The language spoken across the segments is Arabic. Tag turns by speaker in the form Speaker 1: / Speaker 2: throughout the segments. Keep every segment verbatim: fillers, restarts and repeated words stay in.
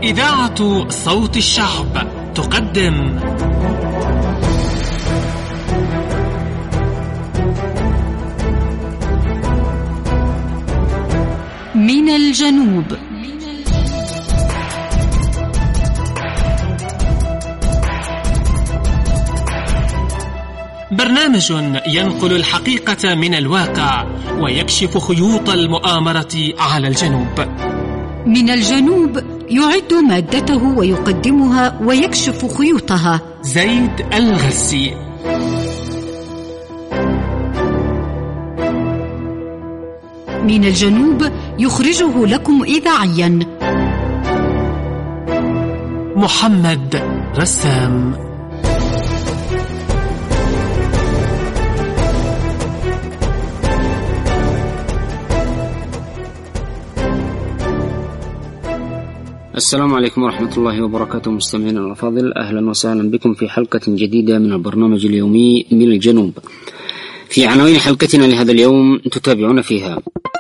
Speaker 1: إذاعة صوت الشعب تقدم
Speaker 2: من الجنوب.
Speaker 1: برنامج ينقل الحقيقة من الواقع ويكشف خيوط المؤامرة على الجنوب.
Speaker 2: من الجنوب يعد مادته ويقدمها ويكشف خيوطها
Speaker 1: زيد الغزي.
Speaker 2: من الجنوب يخرجه لكم إذاعيا
Speaker 1: محمد رسام.
Speaker 3: السلام عليكم ورحمة الله وبركاته. مستمعينا الأفاضل، أهلا وسهلا بكم في حلقة جديدة من البرنامج اليومي من الجنوب. في عناوين حلقتنا لهذا اليوم تتابعون فيها: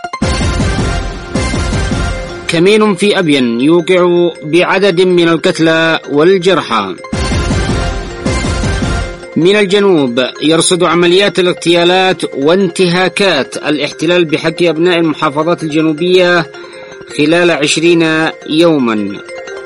Speaker 3: كمين في أبين يوقع بعدد من القتلى والجرحى. من الجنوب يرصد عمليات الاغتيالات وانتهاكات الاحتلال بحق أبناء المحافظات الجنوبية خلال عشرين يوما.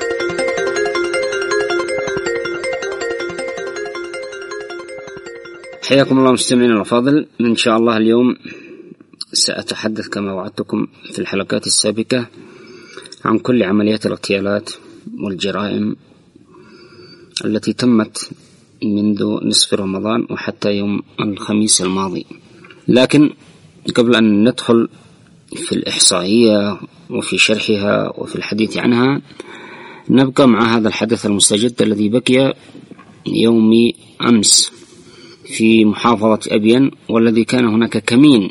Speaker 3: حياكم الله مستمعين الأفاضل. إن شاء الله اليوم سأتحدث كما وعدتكم في الحلقات السابقة عن كل عمليات الاغتيالات والجرائم التي تمت منذ نصف رمضان وحتى يوم الخميس الماضي. لكن قبل أن ندخل في الإحصائية وفي شرحها وفي الحديث عنها، نبقى مع هذا الحدث المستجد الذي بقي يوم أمس في محافظة أبين، والذي كان هناك كمين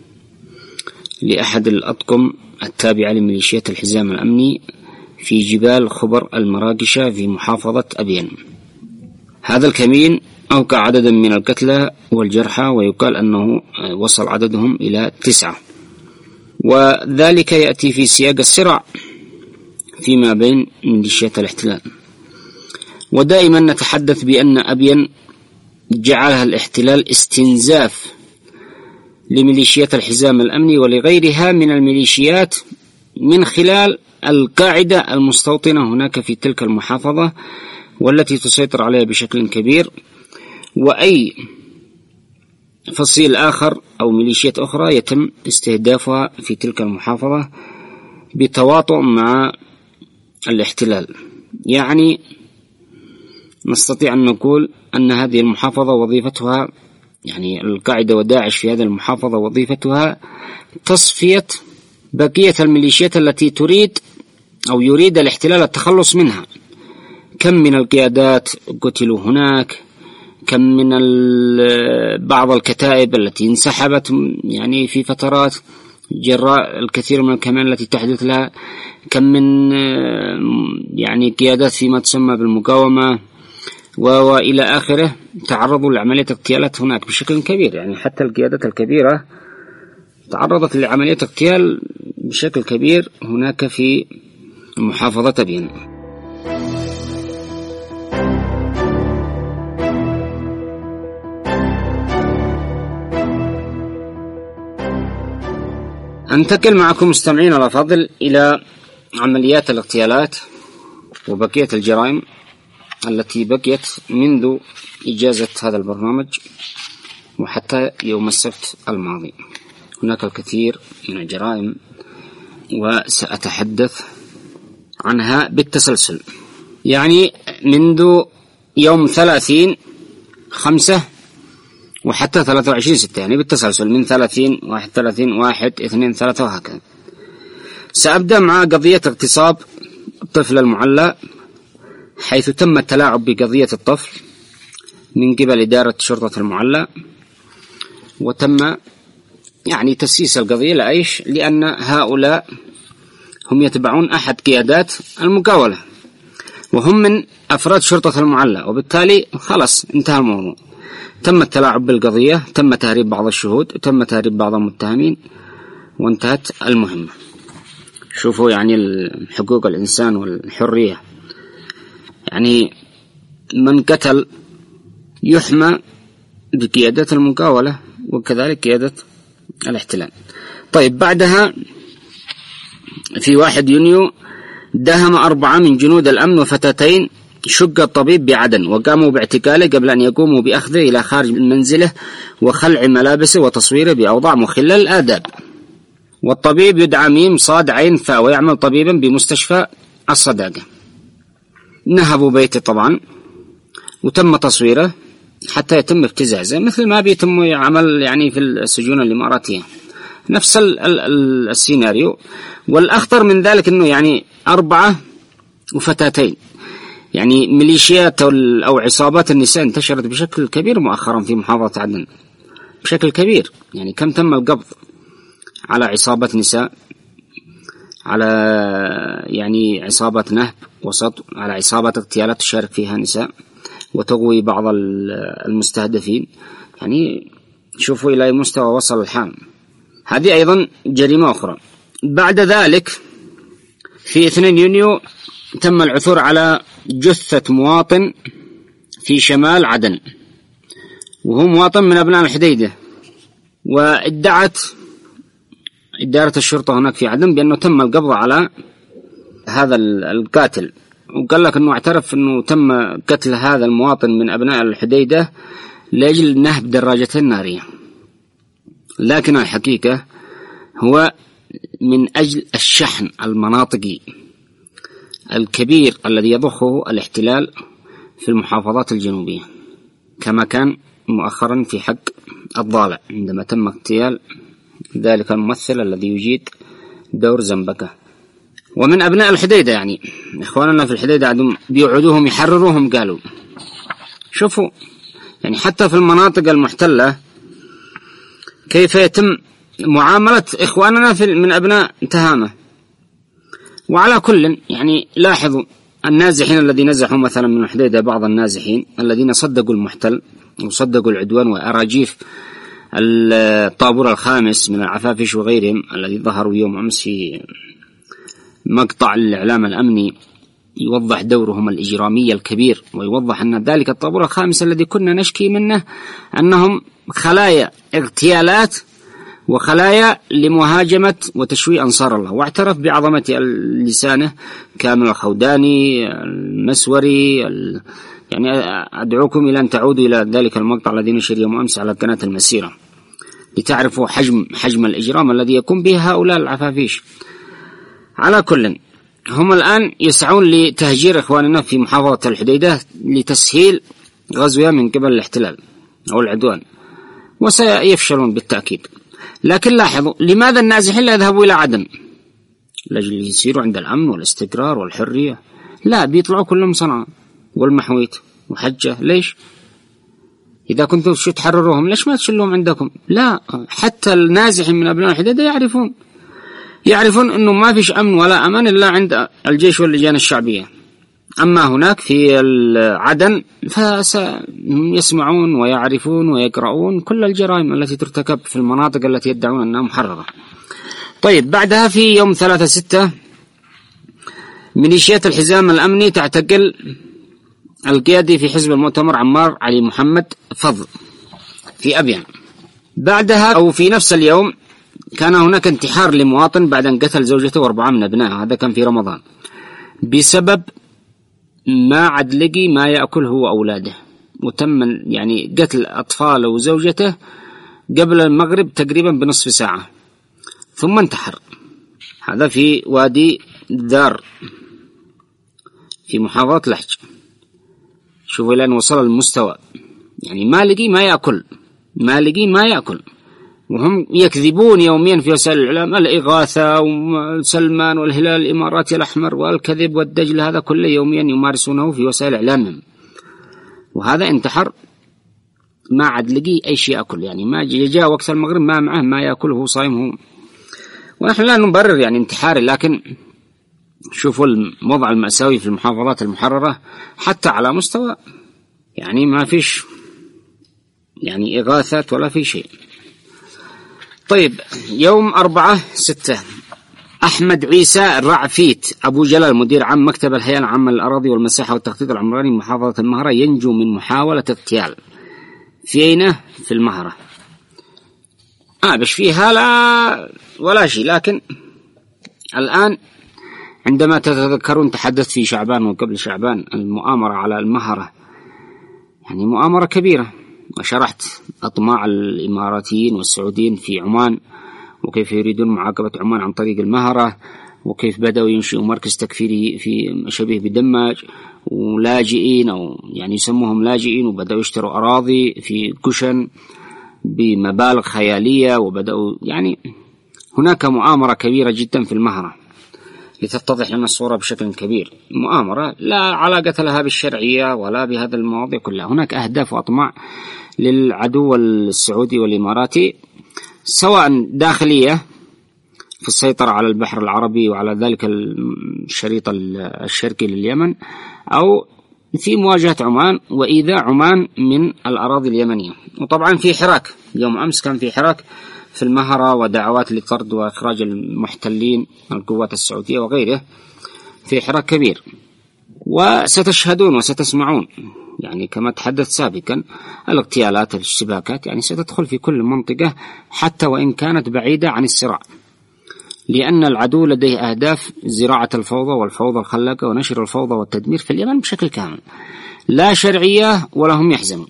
Speaker 3: لأحد الأطقم التابعة لميليشيات الحزام الأمني في جبال خبر المراقشة في محافظة أبين. هذا الكمين أوقع عددا من القتلى والجرحى، ويقال أنه وصل عددهم إلى تسعة، وذلك يأتي في سياق الصراع فيما بين ميليشيات الاحتلال. ودائما نتحدث بأن أبين جعلها الاحتلال استنزاف لميليشيات الحزام الأمني ولغيرها من الميليشيات من خلال القاعدة المستوطنة هناك في تلك المحافظة والتي تسيطر عليها بشكل كبير، وأي فصيل آخر أو ميليشيات أخرى يتم استهدافها في تلك المحافظة بتواطؤ مع الاحتلال. يعني نستطيع أن نقول أن هذه المحافظة وظيفتها، يعني القاعدة وداعش في هذه المحافظة وظيفتها تصفية بقية الميليشيات التي تريد أو يريد الاحتلال التخلص منها. كم من القيادات قتلوا هناك، كم من بعض الكتائب التي انسحبت يعني في فترات جراء الكثير من الكمان التي تحدث لها، كم من يعني قيادات فيما تسمى بالمقاومة وإلى آخره تعرضوا لعملية اغتيالات هناك بشكل كبير. يعني حتى القيادات الكبيرة تعرضت لعملية اغتيال بشكل كبير هناك في محافظة أبين. أنتقل معكم مستمعين الأفاضل إلى عمليات الاغتيالات وبقية الجرائم التي بقيت منذ إجازة هذا البرنامج وحتى يوم السبت الماضي. هناك الكثير من الجرائم وسأتحدث عنها بالتسلسل. يعني منذ يوم ثلاثين خمسة وحتى ثلاثة وعشرين ستة، يعني بالتسلسل من ثلاثين واحد ثلاثين واحد اثنين ثلاثة وهكذا. سأبدأ مع قضية اغتصاب الطفل المعلى، حيث تم التلاعب بقضية الطفل من قبل إدارة شرطة المعلى، وتم يعني تسييس القضية لأيش؟ لأن هؤلاء هم يتبعون أحد قيادات المقاولة وهم من أفراد شرطة المعلى، وبالتالي خلص انتهى الموضوع. تم التلاعب بالقضية، تم تهريب بعض الشهود، تم تهريب بعض المتهمين، وانتهت المهمة. شوفوا يعني حقوق الإنسان والحرية، يعني من قتل يحمى بقيادة المقاولة وكذلك قيادة الاحتلال. طيب بعدها في واحد يونيو داهم أربعة من جنود الأمن وفتاتين شق الطبيب بعدن وقاموا باعتقاله قبل أن يقوموا بأخذه إلى خارج منزله وخلع ملابسه وتصويره بأوضاع مخلة للآداب. والطبيب يدعى ميم صاد عين فاء ويعمل طبيبا بمستشفى الصداقة. نهبوا بيته طبعا وتم تصويره حتى يتم ابتزازه مثل ما بيتم عمل يعني في السجون الإماراتية، نفس ال ال ال السيناريو. والأخطر من ذلك أنه يعني أربعة وفتاتين، يعني ميليشيات أو عصابات النساء انتشرت بشكل كبير مؤخرا في محافظة عدن بشكل كبير. يعني كم تم القبض على عصابة نساء، على يعني عصابة نهب وسط، على عصابة اغتيالات تشارك فيها نساء وتغوي بعض المستهدفين. يعني شوفوا إلى مستوى وصل الحال. هذه أيضا جريمة أخرى. بعد ذلك في اثنين يونيو تم العثور على جثة مواطن في شمال عدن، وهو مواطن من أبناء الحديدة، وادعت إدارة الشرطة هناك في عدن بأنه تم القبض على هذا القاتل، وقال لك أنه اعترف أنه تم قتل هذا المواطن من أبناء الحديدة لأجل نهب دراجة نارية، لكن الحقيقة هو من أجل الشحن المناطقي الكبير الذي يضخه الاحتلال في المحافظات الجنوبية، كما كان مؤخرا في حق الضالع عندما تم اغتيال ذلك الممثل الذي يجيد دور زنبكة. ومن أبناء الحديدة يعني إخواننا في الحديدة عندهم بيوعدوهم يحرروهم. قالوا شوفوا يعني حتى في المناطق المحتلة كيف يتم معاملة إخواننا في من أبناء تهامة. وعلى كل يعني لاحظوا النازحين الذين نزحوا مثلا من الحديدة، بعض النازحين الذين صدقوا المحتل وصدقوا العدوان وأراجيف الطابور الخامس من العفافش وغيرهم الذي ظهروا يوم أمس في مقطع الإعلام الأمني يوضح دورهم الإجرامي الكبير، ويوضح أن ذلك الطابور الخامس الذي كنا نشكي منه أنهم خلايا اغتيالات وخلايا لمهاجمة وتشويه أنصار الله. واعترف بعظمة لسانه كامل الخوداني المسوري. يعني أدعوكم إلى أن تعودوا إلى ذلك المقطع الذي نشر يوم أمس على قناة المسيرة لتعرفوا حجم حجم الإجرام الذي يقوم به هؤلاء العفافيش. على كل هم الآن يسعون لتهجير إخواننا في محافظة الحديدة لتسهيل غزوها من قبل الاحتلال أو العدوان، وسيفشلون بالتأكيد. لكن لاحظوا لماذا النازحين لا يذهبوا إلى عدن لأجل يسيروا عند الأمن والاستقرار والحرية؟ لا، بيطلعوا كلهم صنعاء والمحويت وحجة. ليش؟ إذا كنتم شو تحرروهم ليش ما تشلوهم عندكم؟ لا، حتى النازحين من أبناء الحديدة يعرفون يعرفون أنه ما فيش أمن ولا أمان إلا عند الجيش واللجان الشعبية. أما هناك في عدن فسيسمعون ويعرفون ويقرؤون كل الجرائم التي ترتكب في المناطق التي يدعون أنها محررة. طيب بعدها في يوم ثلاثة ستة ميليشيات الحزام الأمني تعتقل القيادي في حزب المؤتمر عمار علي محمد فضل في أبيان. بعدها أو في نفس اليوم كان هناك انتحار لمواطن بعد أن قتل زوجته وأربعة من أبنائه، هذا كان في رمضان، بسبب ما عاد لقي ما يأكل هو وأولاده، وتم يعني قتل أطفاله وزوجته قبل المغرب تقريبا بنصف ساعة ثم انتحر. هذا في وادي دار في محافظة لحج. شوفوا لأن وصل المستوى يعني ما لقي ما يأكل ما لقي ما يأكل وهم يكذبون يوميا في وسائل الإعلام الإغاثة وسلمان والهلال الإماراتي الأحمر والكذب والدجل، هذا كله يوميا يمارسونه في وسائل إعلامهم. وهذا انتحر ما عاد لقي أي شيء أكل، يعني ما جاء وقت المغرب ما معه ما يأكله صايم هو. ونحن لا نبرر يعني انتحاري، لكن شوفوا الوضع المأساوي في المحافظات المحررة حتى على مستوى يعني ما فيش يعني إغاثات ولا في شيء. طيب يوم أربعة ستة أحمد عيسى الرعفيت أبو جلال مدير عام مكتب الهيئة العامة للأراضي والمساحة والتخطيط العمراني محافظة المهرة ينجو من محاولة اغتيال في أين؟ في المهرة. آه بش فيها لا ولا شيء، لكن الآن عندما تتذكرون تحدثت في شعبان وقبل شعبان المؤامرة على المهرة، يعني مؤامرة كبيرة، وشرحت أطماع الإماراتيين والسعوديين في عمان وكيف يريدون معاقبة عمان عن طريق المهرة، وكيف بدأوا ينشئوا مركز تكفيري في شبيه بدماج ولاجئين أو يعني يسموهم لاجئين، وبدأوا يشتروا أراضي في كشن بمبالغ خيالية، وبدأوا يعني هناك مؤامرة كبيرة جدا في المهرة لتتضح لنا الصورة بشكل كبير. مؤامرة لا علاقة لها بالشرعية ولا بهذا المواضيع كلها، هناك أهداف وأطماع للعدو السعودي والإماراتي سواء داخلية في السيطرة على البحر العربي وعلى ذلك الشريط الشرقي لليمن، أو في مواجهة عمان وإيذاء عمان من الأراضي اليمنية. وطبعا في حراك يوم أمس، كان في حراك في المهرة ودعوات لطرد وإخراج المحتلين القوات السعودية وغيره، في حراك كبير. وستشهدون وستسمعون يعني كما تحدث سابقا الاغتيالات الاشتباكات يعني ستدخل في كل منطقة حتى وإن كانت بعيدة عن الصراع، لأن العدو لديه أهداف زراعة الفوضى والفوضى الخلاقة ونشر الفوضى والتدمير في اليمن بشكل كامل، لا شرعية ولا هم يحزنون.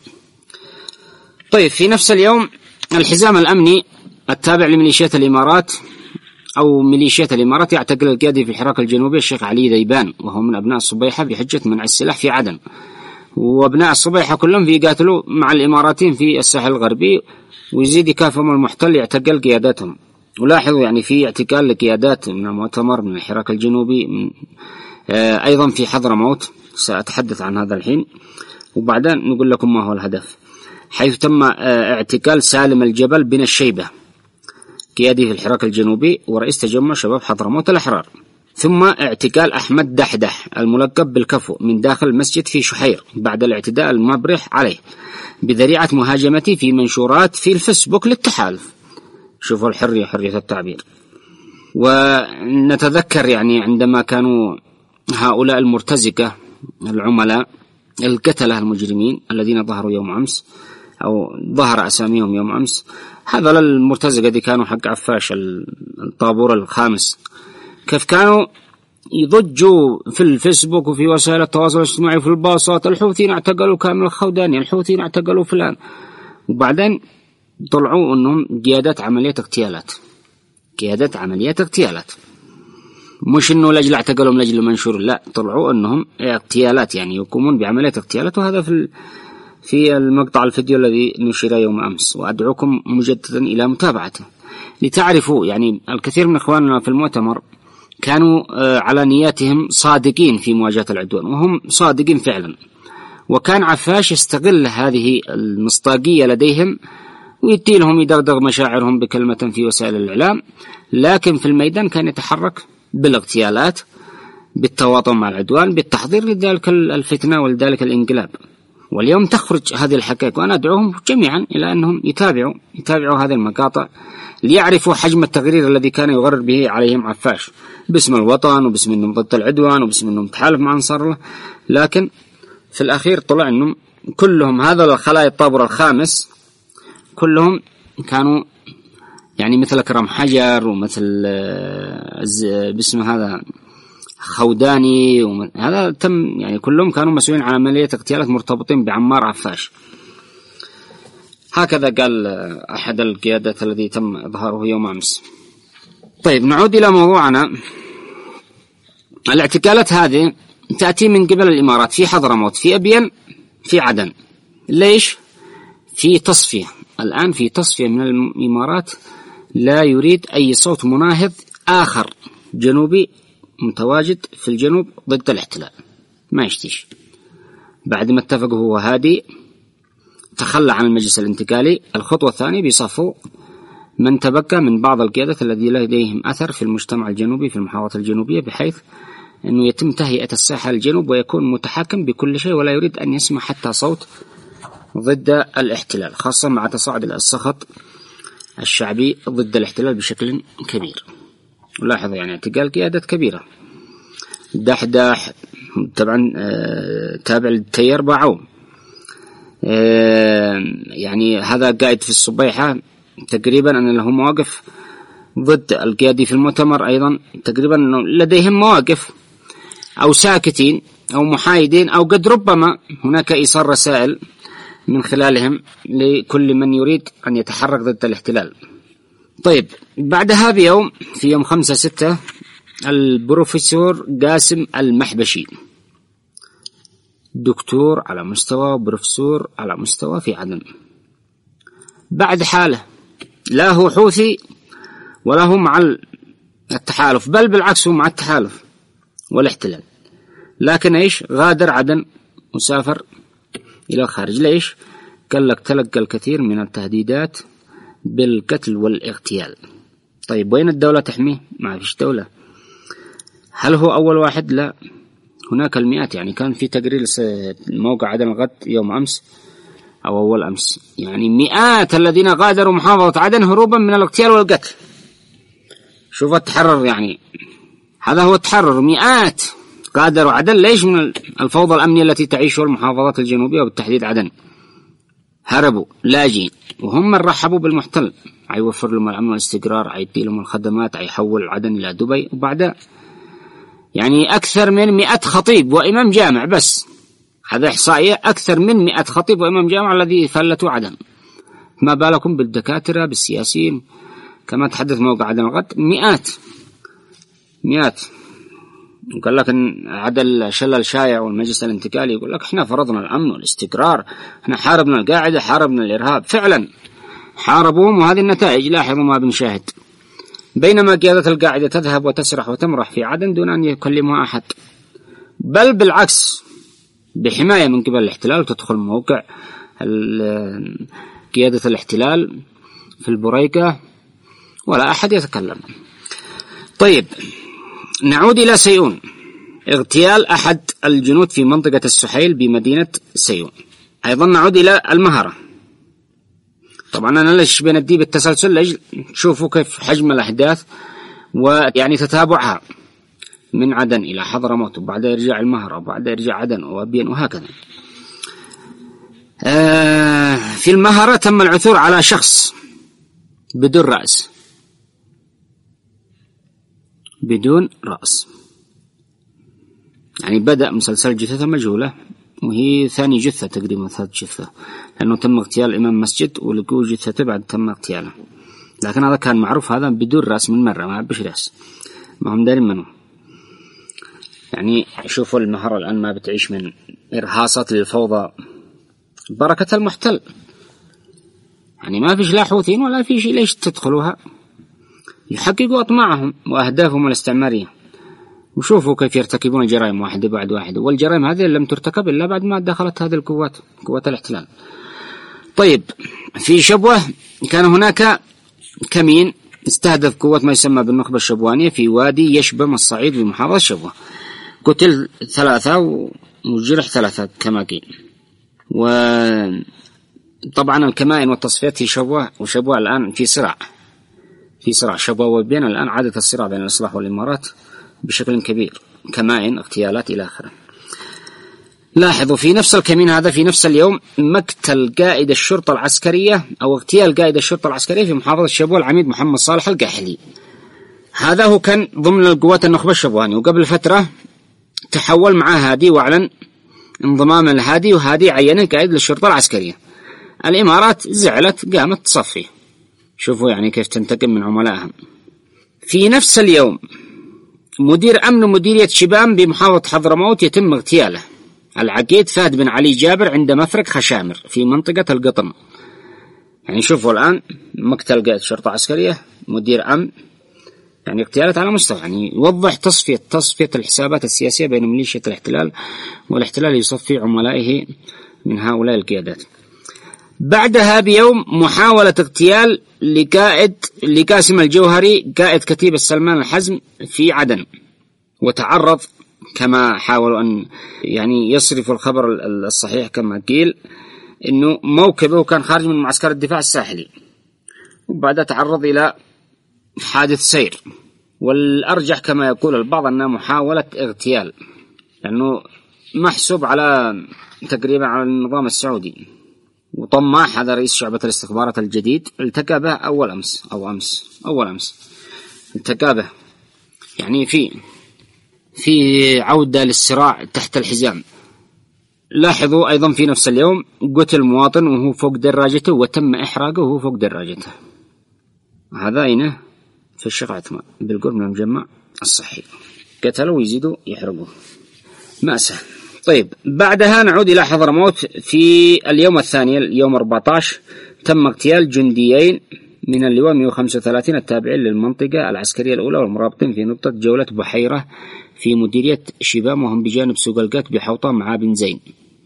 Speaker 3: طيب في نفس اليوم الحزام الأمني التابع لميليشيات الإمارات أو ميليشيات الإمارات يعتقل القيادي في الحراك الجنوبي الشيخ علي ذيبان، وهو من أبناء الصبيحة بحجة منع السلاح في عدن، وأبناء الصبيحة كلهم في يقاتلوا مع الإماراتيين في الساحل الغربي، ويزيد يكافئهم المحتل يعتقل قياداتهم. ولاحظوا يعني في اعتقال لقيادات من المؤتمر من الحراك الجنوبي من آه أيضا في حضرموت، سأتحدث عن هذا الحين وبعدين نقول لكم ما هو الهدف، حيث تم آه اعتقال سالم الجبل بن الشيبة قيادي في الحراك الجنوبي ورئيس تجمع شباب حضرموت الأحرار. ثم اعتقال أحمد دحدح الملقب بالكفو من داخل المسجد في شحير بعد الاعتداء المبرح عليه بذريعة مهاجمته في منشورات في الفيسبوك للتحالف. شوفوا الحرية، حرية التعبير. ونتذكر يعني عندما كانوا هؤلاء المرتزقة العملاء القتلة المجرمين الذين ظهروا يوم أمس أو ظهر أساميهم يوم أمس، هذا المرتزقة دي كانوا حق عفاش الطابور الخامس، كيف كانوا يضجوا في الفيسبوك وفي وسائل التواصل الاجتماعي وفي الباصات، الحوثيين اعتقلوا كامل الخوداني، الحوثيين اعتقلوا فلان، وبعدين طلعوا أنهم قيادات عمليات اغتيالات، قيادات عمليات اغتيالات، مش أنه لجل اعتقلهم لجل منشور، لا، طلعوا أنهم اغتيالات يعني يقومون بعمليات اغتيالات. وهذا في في المقطع الفيديو الذي نشر يوم أمس، وأدعوكم مجددا إلى متابعته لتعرفوا يعني الكثير من إخواننا في المؤتمر كانوا على نياتهم صادقين في مواجهة العدوان، وهم صادقين فعلا. وكان عفاش يستغل هذه المصداقية لديهم ويدي لهم يدغدغ مشاعرهم بكلمة في وسائل الإعلام، لكن في الميدان كان يتحرك بالاغتيالات، بالتواطؤ مع العدوان، بالتحضير لذلك الفتنة ولذلك الانقلاب. واليوم تخرج هذه الحقائق، وأنا أدعوهم جميعا إلى أنهم يتابعوا يتابعوا هذه المقاطع ليعرفوا حجم التغرير الذي كان يغرر به عليهم عفاش باسم الوطن وباسم أنهم ضد العدوان وباسم أنهم تحالف مع أنصار الله. لكن في الأخير طلع أنهم كلهم هذا الخلايا الطابور الخامس كلهم كانوا يعني مثل أكرم حجر ومثل باسم هذا خوداني، هذا تم يعني كلهم كانوا مسؤولين عن عملية اغتيالات مرتبطين بعمار عفاش. هكذا قال أحد القيادات الذي تم إظهاره يوم أمس. طيب نعود إلى موضوعنا. الاعتقالات هذه تأتي من قبل الإمارات في حضرموت، في أبين، في عدن. ليش؟ في تصفية الآن، في تصفية من الإمارات، لا يريد أي صوت مناهض آخر جنوبي متواجد في الجنوب ضد الاحتلال، ما يشتيش. بعد ما اتفقوا هو هادي تخلى عن المجلس الانتقالي، الخطوة الثانية بيصفوا من تبقى من بعض القيادات الذي لديهم أثر في المجتمع الجنوبي في المحافظات الجنوبية، بحيث أنه يتم تهيئة الساحة الجنوب ويكون متحكم بكل شيء ولا يريد أن يسمع حتى صوت ضد الاحتلال، خاصة مع تصاعد السخط الشعبي ضد الاحتلال بشكل كبير. ولاحظ يعني اعتقال قيادة كبيرة. دحداح طبعا تابع للتيار باعوا، يعني هذا قائد في الصبيحة تقريبا أن له مواقف ضد القيادي في المؤتمر، أيضا تقريبا لديهم مواقف أو ساكتين أو محايدين، أو قد ربما هناك إيصال رسائل من خلالهم لكل من يريد أن يتحرك ضد الاحتلال. طيب بعدها بيوم في يوم خمسة ستة البروفيسور قاسم المحبشي، دكتور على مستوى وبروفيسور على مستوى في عدن، بعد حاله لا هو حوثي ولا هو مع التحالف، بل بالعكس هو مع التحالف والاحتلال، لكن ايش غادر عدن وسافر الى الخارج. ليش؟ قال لك تلقى الكثير من التهديدات بالقتل والاغتيال. طيب وين الدولة تحميه؟ ما فيش دولة. هل هو أول واحد؟ لا، هناك المئات. يعني كان في تقرير موقع عدن الغد يوم أمس أو أول أمس، يعني مئات الذين غادروا محافظة عدن هروبا من الاغتيال والقتل. شوف التحرر، يعني هذا هو التحرر، مئات غادروا عدن. ليش؟ من الفوضى الأمنية التي تعيشها المحافظات الجنوبية وبالتحديد عدن، هربوا لاجئين، وهم من رحبوا بالمحتل، عيوفر لهم الأمن والاستقرار، عيدي لهم الخدمات، عيحول عدن إلى دبي. وبعدها يعني أكثر من مئة خطيب وإمام جامع، بس هذا إحصائية، أكثر من مئة خطيب وإمام جامع الذي فلتوا عدن، ما بالكم بالدكاترة بالسياسيين. كما تحدث موقع عدن الغد مئات مئات. وقال لك إن عدل شلل الشايع والمجلس الانتقالي يقول لك إحنا فرضنا الأمن والاستقرار، إحنا حاربنا القاعدة، حاربنا الإرهاب. فعلا حاربوهم وهذه النتائج، لاحظوا ما بنشاهد. بينما قيادة القاعدة تذهب وتسرح وتمرح في عدن دون أن يكلمها أحد، بل بالعكس بحماية من قبل الاحتلال، وتدخل موقع قيادة الاحتلال في البريكة ولا أحد يتكلم. طيب نعود إلى سيئون. اغتيال أحد الجنود في منطقة السحيل بمدينة سيئون. أيضا نعود إلى المهرة. طبعا أنا ليش بندي بالتسلسل لأجل تشوفوا كيف حجم الأحداث ويعني تتابعها من عدن إلى حضرموت، وبعد يرجع المهرة، وبعد يرجع عدن وأبين، وهكذا. آه في المهرة تم العثور على شخص بدون رأس، بدون رأس، يعني بدأ مسلسل جثة مجهولة، وهي ثاني جثة تقريبا، ثالث جثة، لأنه تم اغتيال إمام مسجد ولقوا جثته بعد تم اغتياله، لكن هذا كان معروف، هذا بدون رأس من مرة، ما بش رأس، ما هم دارين منه. يعني شوفوا المهرة الآن ما بتعيش من إرهاصات للفوضى بركة المحتل، يعني ما فيش لا حوثيين ولا في شيء. ليش تدخلوها؟ يحققوا أطماعهم وأهدافهم الاستعمارية، وشوفوا كيف يرتكبون الجرائم واحدة بعد واحدة، والجرائم هذه لم ترتكب إلا بعد ما دخلت هذه القوات، قوات الاحتلال. طيب في شبوة كان هناك كمين استهدف قوات ما يسمى بالنخبة الشبوانية في وادي يشبم الصعيد بمحافظة شبوة، قتل ثلاثة وجرح ثلاثة كما قيل. وطبعا الكمائن والتصفيات في شبوة، وشبوة الآن في صراع، في صراع شبوة وبين الآن عادة الصراع بين الإصلاح والإمارات بشكل كبير، كمائن، اغتيالات إلى آخره. لاحظوا في نفس الكمين هذا في نفس اليوم مقتل قائد الشرطة العسكرية أو اغتيال قائد الشرطة العسكرية في محافظة شبوة العميد محمد صالح القاحلي. هذا هو كان ضمن القوات النخبة الشبواني، وقبل فترة تحول مع هادي واعلن انضمام الهادي، وهادي عينه قائد للشرطة العسكرية. الإمارات زعلت، قامت تصفي. شوفوا يعني كيف تنتقم من عملائهم. في نفس اليوم مدير أمن مديرية شبام بمحافظة حضرموت يتم اغتياله، العقيد فهد بن علي جابر، عند مفرق خشامر في منطقة القطن. يعني شوفوا الآن مقتل قائد شرطة عسكرية، مدير أمن، يعني اغتيالات على مستوى، يعني يوضح تصفية تصفية الحسابات السياسية بين ميليشيا الاحتلال، والاحتلال يصفي عملائه من هؤلاء القيادات. بعدها بيوم محاولة اغتيال لقائد لقاسم الجوهري قائد كتيبة سلمان الحزم في عدن، وتعرض كما حاولوا أن يعني يصرفوا الخبر الصحيح كما قيل إنه موكبه كان خارج من معسكر الدفاع الساحلي، وبعدها تعرض إلى حادث سير والأرجح كما يقول البعض أنها محاولة اغتيال، لأنه محسوب على تقريبا على النظام السعودي. وطماح هذا رئيس شعبة الاستخبارات الجديد التقى به أول أمس أو أمس أول أمس التقى به، يعني في في عودة للصراع تحت الحزام. لاحظوا أيضا في نفس اليوم قتل مواطن وهو فوق دراجته وتم إحراقه وهو فوق دراجته. هذا أين؟ في الشيخ عثمان بالقرب من المجمع الصحي. قتلوا ويزيدوا يحرقوا، مأساة. طيب بعدها نعود إلى حضرموت. في اليوم الثاني اليوم أربعة عشر تم اغتيال جنديين من اللواء مئة وخمسة وثلاثين التابعين للمنطقة العسكرية الأولى والمرابطين في نقطة جولة بحيرة في مديرية شبام، وهم بجانب سوق القات بحوطة مع بن زين.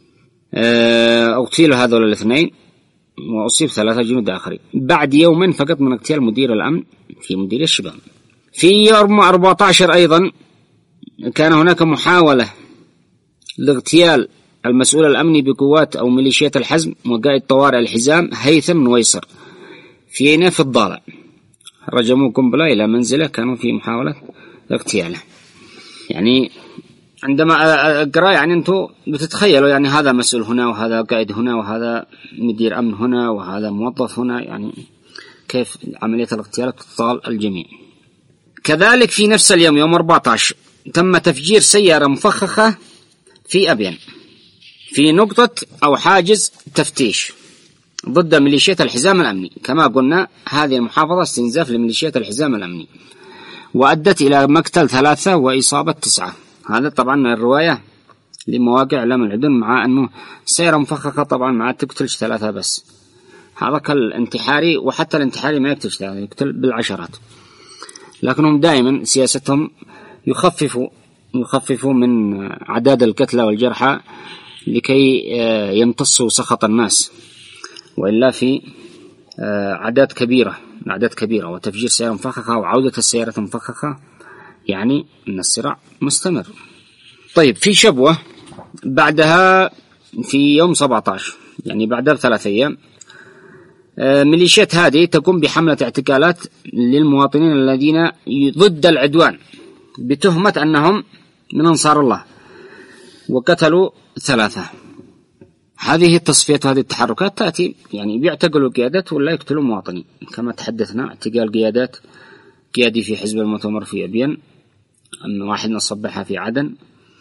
Speaker 3: اغتيلوا هذول الاثنين وأصيب ثلاثة جنود آخرين بعد يوم فقط من اغتيال مدير الأمن في مديرية شبام. في يوم أربعة عشر أيضا كان هناك محاولة لاغتيال المسؤول الأمني بقوات أو ميليشيات الحزم وقائد طوارئ الحزام هيثم نويصر في في الضالع. رجموا قنبلة إلى منزله، كانوا في محاولة اغتياله. يعني عندما أقرأ يعني أنتم بتتخيلوا يعني هذا مسؤول هنا وهذا قائد هنا وهذا مدير أمن هنا وهذا موظف هنا، يعني كيف عملية الاغتيال تطال الجميع. كذلك في نفس اليوم يوم أربعة عشر تم تفجير سيارة مفخخة في أبين في نقطة أو حاجز تفتيش ضد ميليشيات الحزام الأمني. كما قلنا هذه المحافظة استنزاف لميليشيات الحزام الأمني، وأدت إلى مقتل ثلاثة وإصابة تسعة. هذا طبعا الرواية لمواقع إعلام العدن، مع أنه سيارة مفخخة طبعا مع تقتلش ثلاثة بس. هذا كالانتحاري، وحتى الانتحاري ما يقتلش ثلاثة، يقتل بالعشرات. لكنهم دائما سياستهم يخففوا يخففوا من عداد القتلى والجرحى لكي يمتصوا سخط الناس، وإلا في عداد كبيرة عداد كبيرة وتفجير سيارة مفخخة وعودة السيارة المفخخة، يعني أن الصراع مستمر. طيب في شبوة بعدها في يوم سبعة عشر يعني بعدها بثلاث أيام ميليشيات هذه تقوم بحملة اعتقالات للمواطنين الذين ضد العدوان بتهمة أنهم من أنصار الله، وقتلوا ثلاثة. هذه التصفيات وهذه التحركات تأتي يعني بيعتقلوا قيادات ولا يقتلوا مواطنين، كما تحدثنا اعتقال قيادات، قيادي في حزب المؤتمر في أبين، أن واحد من الصباحة في عدن،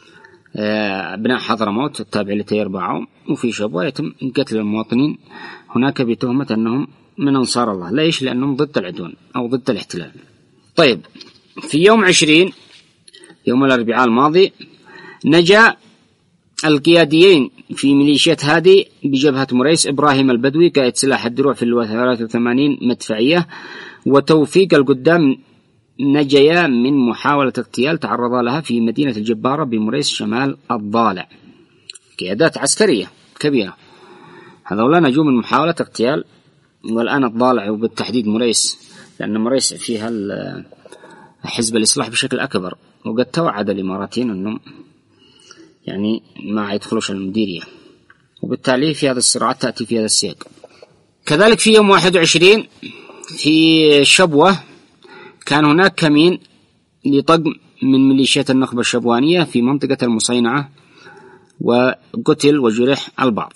Speaker 3: أبناء حضرموت التابع لتيار باعوم، وفي شبوة يتم قتل المواطنين هناك بتهمة أنهم من أنصار الله. ليش؟ لأنهم ضد العدوان أو ضد الاحتلال. طيب في يوم عشرين يوم الأربعاء الماضي نجا القياديين في ميليشيات هذه بجبهة مريس إبراهيم البدوي قائد سلاح الدروع في اللواء ثلاثة وثمانين مدفعية وتوفيق القدام نجيا من محاولة اغتيال تعرض لها في مدينة الجبارة بمريس شمال الضالع. قيادات عسكرية كبيرة، هذولا نجوا من محاولة اغتيال. والآن الضالع وبالتحديد مريس، لأن مريس فيها حزب الإصلاح بشكل أكبر، وقد توعد الإماراتيين أنهم يعني ما يدخلوش المديرية، وبالتالي في هذا الصراعات تأتي في هذا السياق. كذلك في يوم واحد وعشرين في شبوة كان هناك كمين لطقم من ميليشيات النخبة الشبوانية في منطقة المصينعة، وقتل وجرح البعض.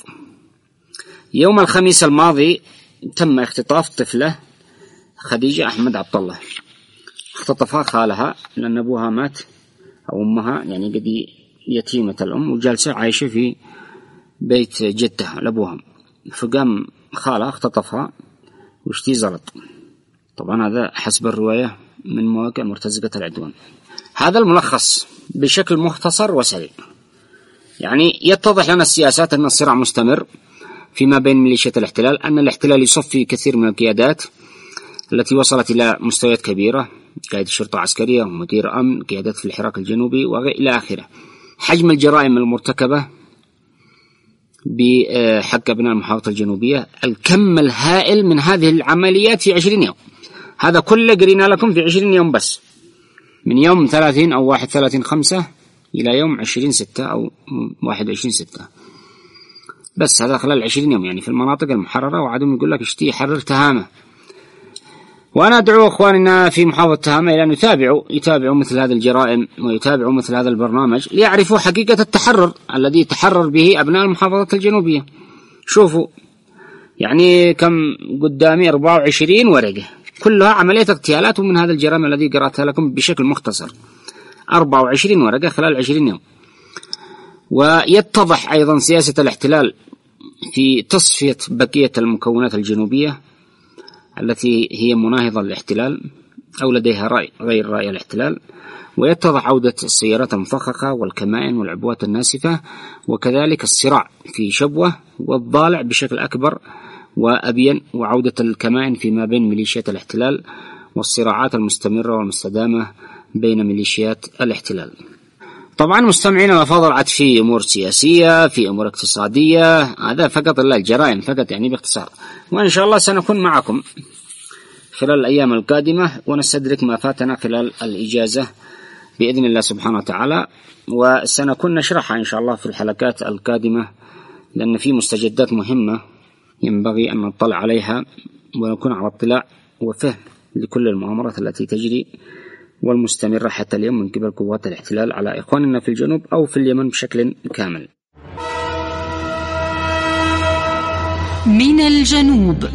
Speaker 3: يوم الخميس الماضي تم اختطاف طفلة خديجة أحمد عبد الله، اختطفها خالها لأن أبوها مات أو أمها يعني قد يتيمة الأم وجالسة عايشة في بيت جدها لأبوها، فقام خالها اختطفها واشتي زلط. طبعا هذا حسب الرواية من مواقع مرتزقة العدوان. هذا الملخص بشكل مختصر وسريع. يعني يتضح لنا السياسات أن الصراع مستمر فيما بين ميليشيات الاحتلال، أن الاحتلال يصفي كثير من القيادات التي وصلت إلى مستويات كبيرة، قائد الشرطة العسكرية ومدير أمن، قيادات في الحراك الجنوبي وإلى آخره. حجم الجرائم المرتكبة بحق أبناء المحافظة الجنوبية، الكم الهائل من هذه العمليات في عشرين يوم، هذا كله قرينا لكم في عشرين يوم بس، من يوم ثلاثين أو واحد ثلاثين خمسة إلى يوم عشرين ستة أو واحد وعشرين ستة، بس هذا خلال عشرين يوم يعني في المناطق المحررة. وعدم يقول لك اشتي حرر تهامة. وأنا أدعو أخواننا في محافظة تهامة إلى أن يتابعوا يتابعوا مثل هذه الجرائم ويتابعوا مثل هذا البرنامج ليعرفوا حقيقة التحرر الذي تحرر به أبناء المحافظة الجنوبية. شوفوا يعني كم قدامي أربعة وعشرين ورقة كلها عملية اغتيالات من هذا الجرائم الذي قرأتها لكم بشكل مختصر، أربعة وعشرين ورقة خلال عشرين يوم. ويتضح أيضا سياسة الاحتلال في تصفية بقية المكونات الجنوبية التي هي مناهضة للاحتلال أو لديها رأي غير رأي الاحتلال، ويتضح عودة السيارات المفخخة والكمائن والعبوات الناسفة، وكذلك الصراع في شبوة والضالع بشكل أكبر وأبين، وعودة الكمائن فيما بين ميليشيات الاحتلال والصراعات المستمرة والمستدامة بين ميليشيات الاحتلال. طبعا مستمعين الأفاضل، عاد في أمور سياسية، في أمور اقتصادية، هذا فقط الله الجرائم فقط يعني باختصار. وإن شاء الله سنكون معكم خلال الأيام القادمة ونستدرك ما فاتنا خلال الإجازة بإذن الله سبحانه وتعالى، وسنكون نشرحها إن شاء الله في الحلقات القادمة، لأن في مستجدات مهمة ينبغي أن نطلع عليها ونكون على اطلاع وفهم لكل المؤامرات التي تجري والمستمرة حتى اليوم من قبل قوات الاحتلال على إخواننا في الجنوب أو في اليمن بشكل كامل.
Speaker 2: من الجنوب.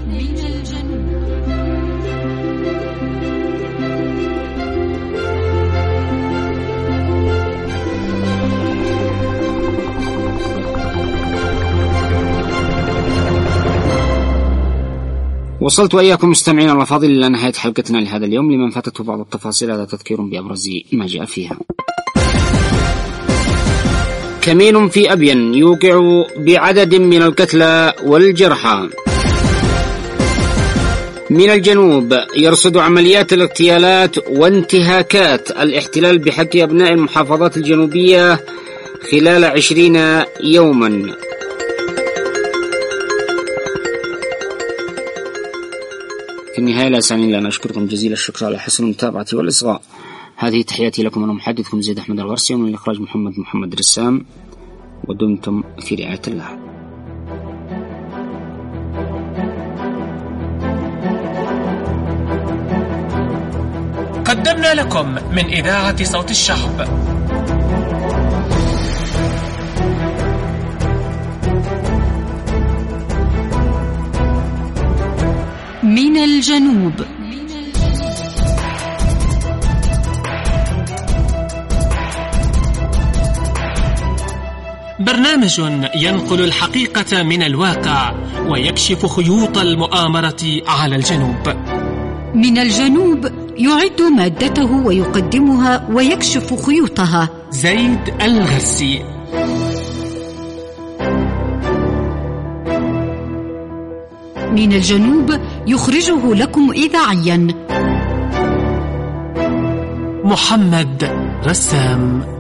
Speaker 3: وصلت وإياكم مستمعين الأفاضل إلى نهاية حلقتنا لهذا اليوم. لمن فاتته بعض التفاصيل هذا تذكير بأبرز ما جاء فيها. كمين في أبين يوقع بعدد من القتلى والجرحى. من الجنوب يرصد عمليات الاغتيالات وانتهاكات الاحتلال بحق أبناء المحافظات الجنوبية خلال عشرين يوما. في النهاية لا يسعني إلا أن أشكركم جزيل الشكر على حسن المتابعة والإصغاء. هذه تحياتي لكم، أنا محدثكم زيد أحمد الغرسي، ومن الإخراج محمد محمد رسام، ودمتم في رعاية الله.
Speaker 1: قدمنا لكم من إذاعة صوت الشعب
Speaker 2: من الجنوب.
Speaker 1: برنامج ينقل الحقيقة من الواقع ويكشف خيوط المؤامرة على الجنوب.
Speaker 2: من الجنوب يعد مادته ويقدمها ويكشف خيوطها
Speaker 1: زيد الغرسي.
Speaker 2: من الجنوب يخرجه لكم إذاعيا
Speaker 1: محمد رسام.